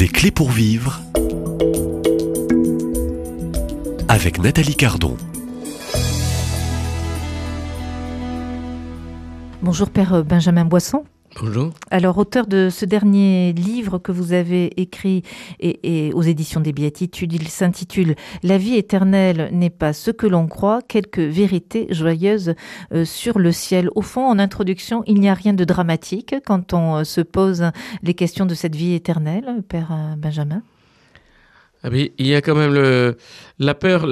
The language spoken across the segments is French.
Des clés pour vivre avec Nathalie Cardon. Bonjour Père Benjamin Boisson. Bonjour. Alors, auteur de ce dernier livre que vous avez écrit et aux éditions des Béatitudes, il s'intitule « La vie éternelle n'est pas ce que l'on croit, quelques vérités joyeuses sur le ciel ». Au fond, en introduction, il n'y a rien de dramatique quand on se pose les questions de cette vie éternelle, Père Benjamin. Ah oui, il y a quand même la peur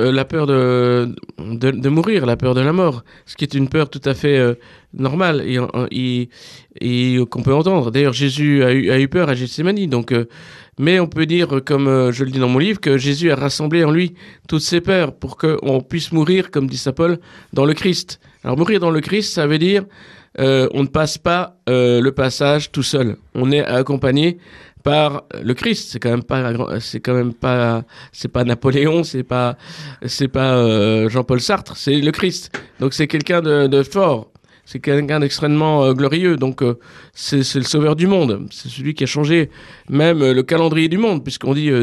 de mourir, la peur de la mort, ce qui est une peur tout à fait normale et qu'on peut entendre. D'ailleurs, Jésus a eu peur à Gethsémani, mais on peut dire, comme je le dis dans mon livre, que Jésus a rassemblé en lui toutes ses peurs pour qu'on puisse mourir, comme dit saint Paul, dans le Christ. Alors mourir dans le Christ, ça veut dire on ne passe pas le passage tout seul. On est accompagné par le Christ. C'est pas Napoléon, c'est pas Jean-Paul Sartre, c'est le Christ. Donc c'est quelqu'un de fort, c'est quelqu'un d'extrêmement glorieux. Donc c'est le sauveur du monde, c'est celui qui a changé même le calendrier du monde, puisqu'on dit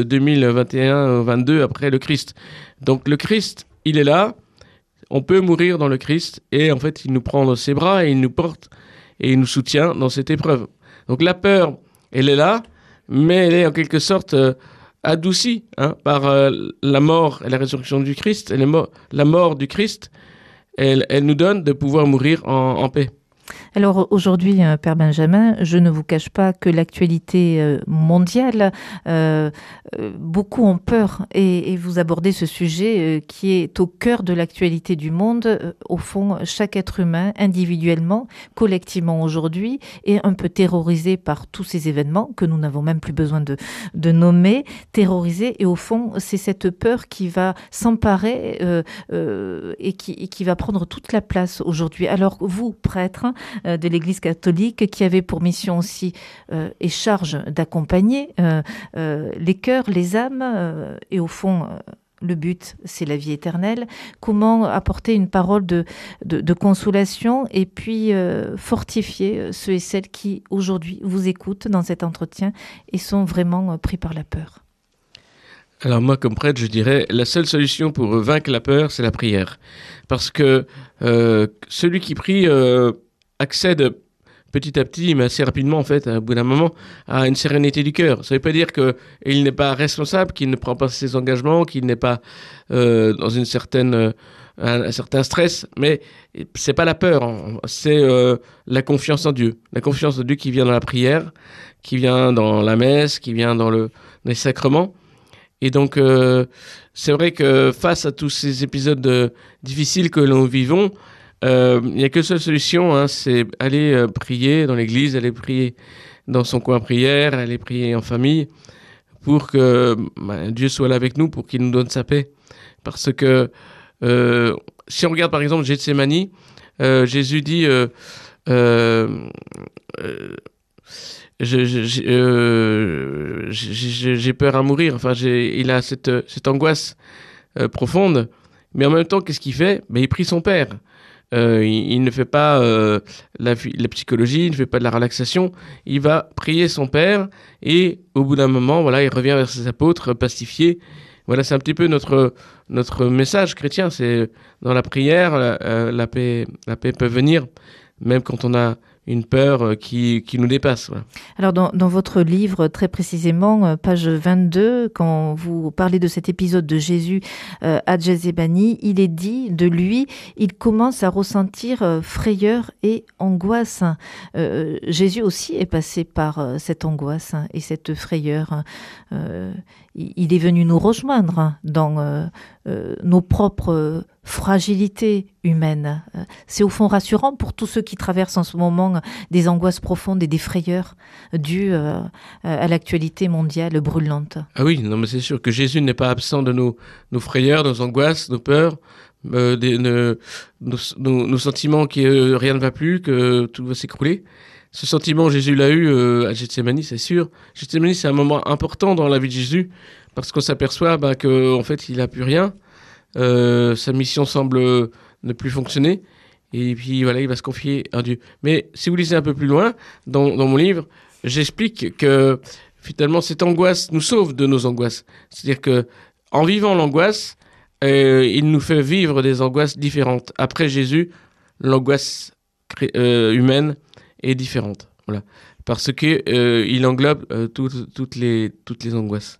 2021-22 après le Christ. Donc le Christ, il est là. On peut mourir dans le Christ et en fait il nous prend dans ses bras et il nous porte et il nous soutient dans cette épreuve. Donc la peur, elle est là, mais elle est en quelque sorte adoucie par la mort et la résurrection du Christ. La mort du Christ, elle nous donne de pouvoir mourir en paix. Alors aujourd'hui, Père Benjamin, je ne vous cache pas que l'actualité mondiale, beaucoup ont peur et vous abordez ce sujet qui est au cœur de l'actualité du monde. Au fond, chaque être humain, individuellement, collectivement aujourd'hui, est un peu terrorisé par tous ces événements que nous n'avons même plus besoin de nommer, terrorisé. Et au fond, c'est cette peur qui va s'emparer et qui va prendre toute la place aujourd'hui. Alors vous, prêtre, de l'Église catholique, qui avait pour mission aussi et charge d'accompagner les cœurs, les âmes, et au fond, le but, c'est la vie éternelle. Comment apporter une parole de consolation et puis fortifier ceux et celles qui, aujourd'hui, vous écoutent dans cet entretien et sont vraiment pris par la peur? Alors moi, comme prêtre, je dirais, la seule solution pour vaincre la peur, c'est la prière. Parce que celui qui prie accède petit à petit, mais assez rapidement en fait, au bout d'un moment, à une sérénité du cœur. Ça ne veut pas dire qu'il n'est pas responsable, qu'il ne prend pas ses engagements, qu'il n'est pas dans un certain stress, mais c'est pas la peur, c'est la confiance en Dieu. La confiance en Dieu qui vient dans la prière, qui vient dans la messe, qui vient dans les sacrements. Et donc, c'est vrai que face à tous ces épisodes difficiles que nous vivons, il n'y a qu'une seule solution, c'est aller prier dans l'église, aller prier dans son coin prière, aller prier en famille pour que Dieu soit là avec nous, pour qu'il nous donne sa paix. Parce que si on regarde par exemple Gethsémani, Jésus dit j'ai peur à mourir. Enfin, il a cette angoisse profonde, mais en même temps, qu'est-ce qu'il fait? Il prie son Père. Il ne fait pas la psychologie, il ne fait pas de la relaxation, il va prier son Père et au bout d'un moment, voilà, il revient vers ses apôtres pacifié. Voilà, c'est un petit peu notre message chrétien, c'est dans la prière, la paix peut venir, même quand on a une peur qui nous dépasse. Voilà. Alors dans votre livre, très précisément, page 22, quand vous parlez de cet épisode de Jésus à Gethsémani, il est dit de lui, il commence à ressentir frayeur et angoisse. Jésus aussi est passé par cette angoisse et cette frayeur. Il est venu nous rejoindre dans nos propres fragilités humaines. C'est au fond rassurant pour tous ceux qui traversent en ce moment des angoisses profondes et des frayeurs dues à l'actualité mondiale brûlante. Ah oui, non, mais c'est sûr que Jésus n'est pas absent de nos frayeurs, nos angoisses, nos peurs, nos sentiments que rien ne va plus, que tout va s'écrouler. Ce sentiment, Jésus l'a eu à Gethsémani, c'est sûr. Gethsémani, c'est un moment important dans la vie de Jésus, parce qu'on s'aperçoit qu'en fait, il n'a plus rien. Sa mission semble ne plus fonctionner. Et puis voilà, il va se confier à Dieu. Mais si vous lisez un peu plus loin, dans mon livre, j'explique que finalement, cette angoisse nous sauve de nos angoisses. C'est-à-dire que en vivant l'angoisse, il nous fait vivre des angoisses différentes. Après Jésus, l'angoisse humaine est différente. Voilà. Parce que il englobe toutes les angoisses.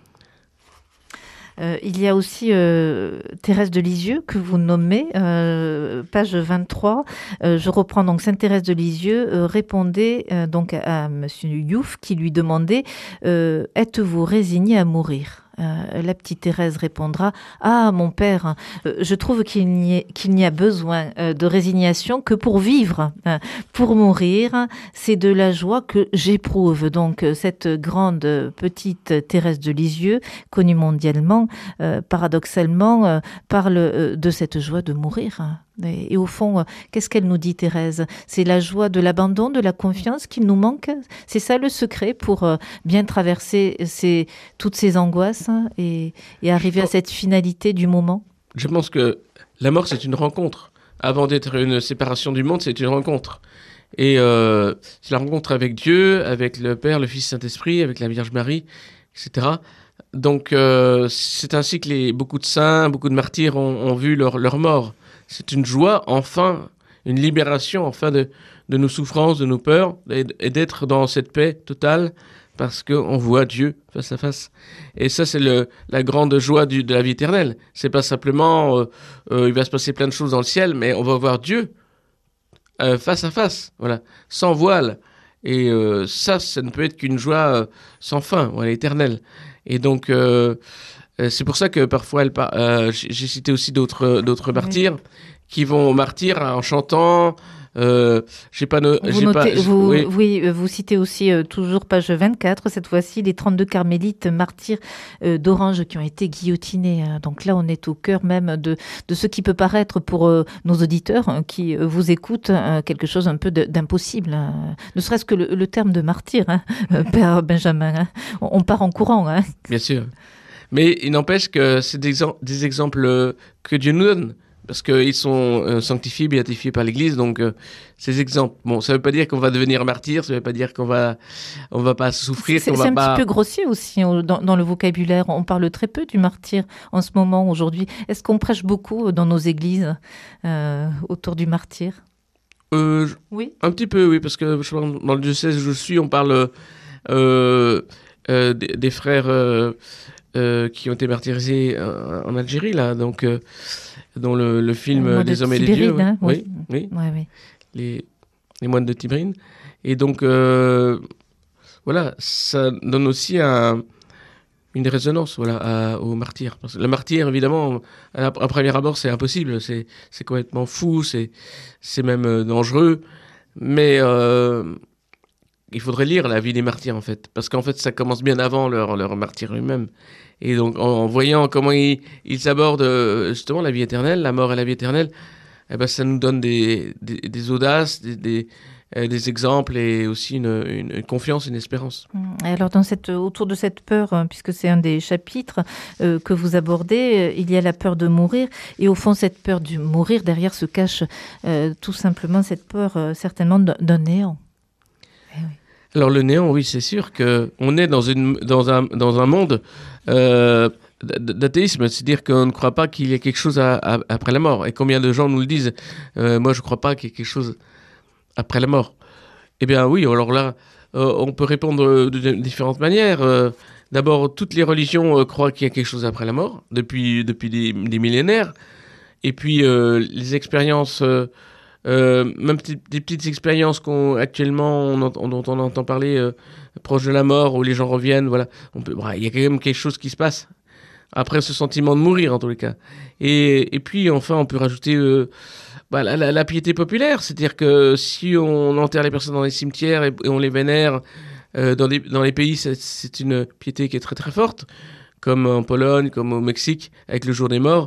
Il y a aussi Thérèse de Lisieux que vous nommez, page 23. Je reprends donc Sainte Thérèse de Lisieux répondait donc à Monsieur Youf qui lui demandait êtes-vous résigné à mourir? La petite Thérèse répondra ah mon père, je trouve qu'il n'y a besoin de résignation que pour vivre, pour mourir, c'est de la joie que j'éprouve. Donc cette grande petite Thérèse de Lisieux, connue mondialement, paradoxalement parle de cette joie de mourir. Et au fond, qu'est-ce qu'elle nous dit, Thérèse? C'est la joie de l'abandon, de la confiance qui nous manque. C'est ça le secret pour bien traverser toutes ces angoisses et arriver à cette finalité du moment. Je pense que la mort, c'est une rencontre. Avant d'être une séparation du monde, c'est une rencontre. Et c'est la rencontre avec Dieu, avec le Père, le Fils, Saint-Esprit, avec la Vierge Marie, etc. Donc c'est ainsi que beaucoup de saints, beaucoup de martyrs ont vu leur mort. C'est une joie, enfin, une libération, enfin, de nos souffrances, de nos peurs, et d'être dans cette paix totale, parce qu'on voit Dieu face à face. Et ça, c'est la grande joie de la vie éternelle. C'est pas simplement, il va se passer plein de choses dans le ciel, mais on va voir Dieu face à face, voilà, sans voile. Et ça ne peut être qu'une joie sans fin, voilà, éternelle. Et donc... c'est pour ça que parfois, j'ai cité aussi d'autres martyrs qui vont martyrs en chantant. Vous citez aussi toujours page 24, cette fois-ci, les 32 carmélites martyrs d'Orange qui ont été guillotinés. Donc là, on est au cœur même de ce qui peut paraître pour nos auditeurs qui vous écoutent quelque chose un peu d'impossible. Ne serait-ce que le terme de martyr, Père Benjamin. On part en courant. Bien sûr. Mais il n'empêche que c'est des exemples que Dieu nous donne, parce qu'ils sont sanctifiés, béatifiés par l'Église, donc ces exemples. Bon, ça ne veut pas dire qu'on va devenir martyr, ça ne veut pas dire qu'on va pas souffrir. C'est un petit peu grossier aussi dans le vocabulaire. On parle très peu du martyr en ce moment, aujourd'hui. Est-ce qu'on prêche beaucoup dans nos églises autour du martyr? Oui. Un petit peu, oui, parce que dans le diocèse où je suis, on parle des frères... qui ont été martyrisés en Algérie, là, donc, dont le film Les Hommes et les Dieux. Hein, oui. Les moines de Tibrine. Et donc, voilà, ça donne aussi une résonance aux martyrs. Parce que le martyr, évidemment, à premier abord, c'est impossible, c'est complètement fou, c'est même dangereux, mais... il faudrait lire la vie des martyrs, en fait. Parce qu'en fait, ça commence bien avant leur martyr lui-même. Et donc, en voyant comment ils abordent justement la vie éternelle, la mort et la vie éternelle, eh ben, ça nous donne des audaces, des exemples et aussi une confiance, une espérance. Alors, autour de cette peur, puisque c'est un des chapitres que vous abordez, il y a la peur de mourir. Et au fond, cette peur de mourir, derrière se cache tout simplement cette peur, certainement, d'un néant. Eh oui. Alors le néant, oui, c'est sûr qu'on est dans un monde d'athéisme, c'est-à-dire qu'on ne croit pas qu'il y ait quelque chose après la mort. Et combien de gens nous le disent moi, je ne crois pas qu'il y ait quelque chose après la mort. Eh bien oui, alors là, on peut répondre de différentes manières. D'abord, toutes les religions croient qu'il y a quelque chose après la mort, depuis des millénaires. Et puis, les expériences... même des petites expériences dont on entend parler proche de la mort, où les gens reviennent, voilà. Il y a quand même quelque chose qui se passe après ce sentiment de mourir, en tous les cas. Et puis, enfin, on peut rajouter la piété populaire, c'est-à-dire que si on enterre les personnes dans les cimetières et on les vénère dans les pays, c'est une piété qui est très très forte, comme en Pologne, comme au Mexique, avec le jour des morts.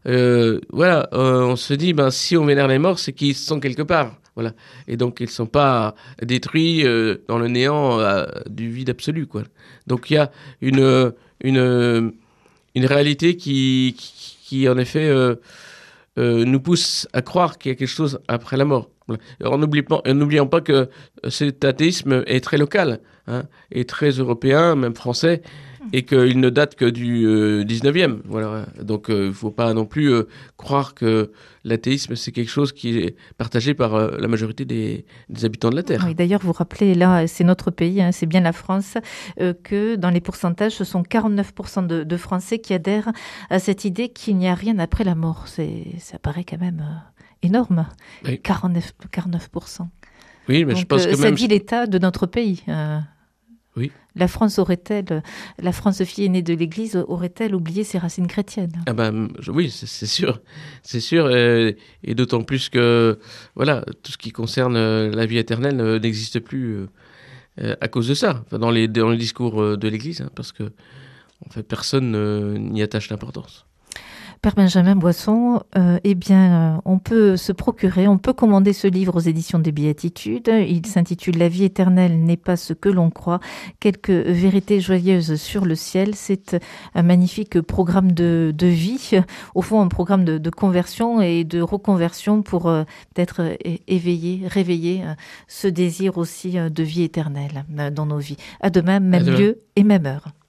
On se dit, si on vénère les morts, c'est qu'ils sont quelque part. Voilà. Et donc, ils ne sont pas détruits dans le néant du vide absolu, quoi. Donc, il y a une réalité qui en effet, nous pousse à croire qu'il y a quelque chose après la mort. Voilà. N'oublions pas que cet athéisme est très local, est très européen, même français, et qu'il ne date que du 19e. Voilà. Donc il ne faut pas non plus croire que l'athéisme, c'est quelque chose qui est partagé par la majorité des habitants de la Terre. Oui, d'ailleurs, vous rappelez, là, c'est notre pays, c'est bien la France, que dans les pourcentages, ce sont 49% de Français qui adhèrent à cette idée qu'il n'y a rien après la mort. Ça paraît quand même énorme, oui. 49%. Oui, mais donc, je pense que ça même... dit l'état de notre pays. Oui. La France fille aînée de l'Église, aurait-elle oublié ses racines chrétiennes? Oui, c'est sûr. C'est sûr, et d'autant plus que voilà, tout ce qui concerne la vie éternelle n'existe plus à cause de ça, dans les discours de l'Église, parce que en fait, personne n'y attache d'importance. Père Benjamin Boisson, on peut se procurer, on peut commander ce livre aux éditions des Béatitudes. Il s'intitule « La vie éternelle n'est pas ce que l'on croit, quelques vérités joyeuses sur le ciel ». C'est un magnifique programme de vie, au fond un programme de conversion et de reconversion pour peut-être réveiller ce désir aussi de vie éternelle dans nos vies. À demain, même lieu et même heure.